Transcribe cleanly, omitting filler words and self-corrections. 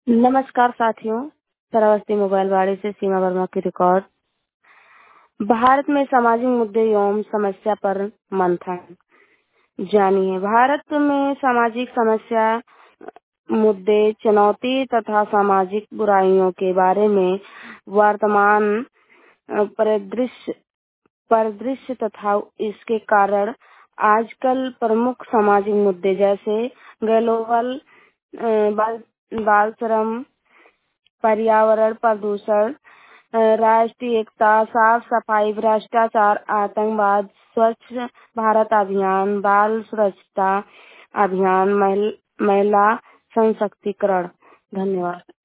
नमस्कार साथियों, श्रावस्ती मोबाइल वाणी से सीमा वर्मा की रिकॉर्ड। भारत में सामाजिक मुद्दे एवं समस्या पर मंथन। जानिए, भारत में सामाजिक समस्या, मुद्दे, चुनौती तथा सामाजिक बुराइयों के बारे में वर्तमान परिदृश्य तथा इसके कारण आजकल प्रमुख सामाजिक मुद्दे जैसे ग्लोबल बाल श्रम, पर्यावरण प्रदूषण, राष्ट्रीय एकता, साफ सफाई, भ्रष्टाचार, आतंकवाद, स्वच्छ भारत अभियान, बाल सुरक्षा अभियान, महिला सशक्तिकरण। धन्यवाद।